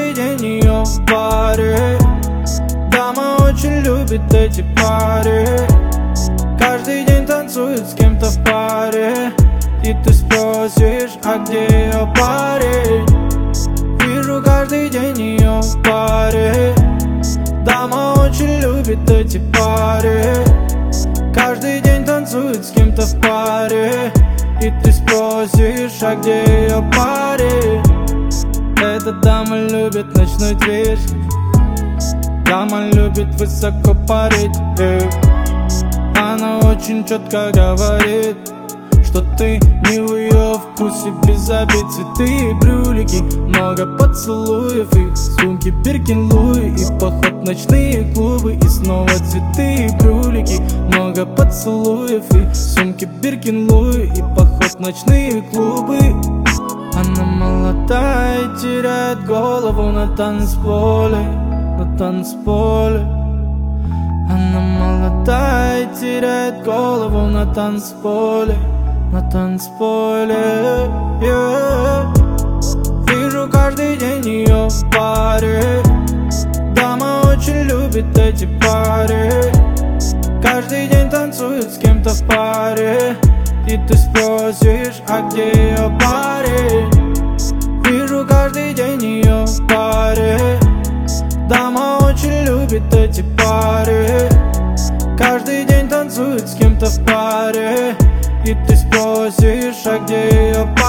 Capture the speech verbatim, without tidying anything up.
каждый день ее в баре. Дама очень любит эти пары. Каждый день танцует с кем-то в паре. И ты спросишь, а где ее парень? Вижу каждый день ее в паре. Дама очень любит эти пары. Каждый день танцует с кем-то в паре. И ты спросишь, а где ее парень? Эта дама любит ночной движ. Дама любит высоко парить, эй. Она очень четко говорит, что ты не в ее вкусе, без обид. Цветы и брюлики, много поцелуев и сумки Биркин Луи. И поход в ночные клубы, и снова цветы и брюлики, много поцелуев и сумки Биркин Луи. И поход в ночные клубы. Она молодая и теряет голову на танцполе, на танцполе. Она молодая и теряет голову на танцполе, на танцполе, yeah. Вижу каждый день ее в паре. Дама очень любит эти пары. Каждый день танцует с кем-то в паре. И ты спросишь, а где ее парень? Вижу каждый день ее в паре. Дама очень любит эти пары. Каждый день танцует с кем-то в паре. И ты спросишь, а где ее парень?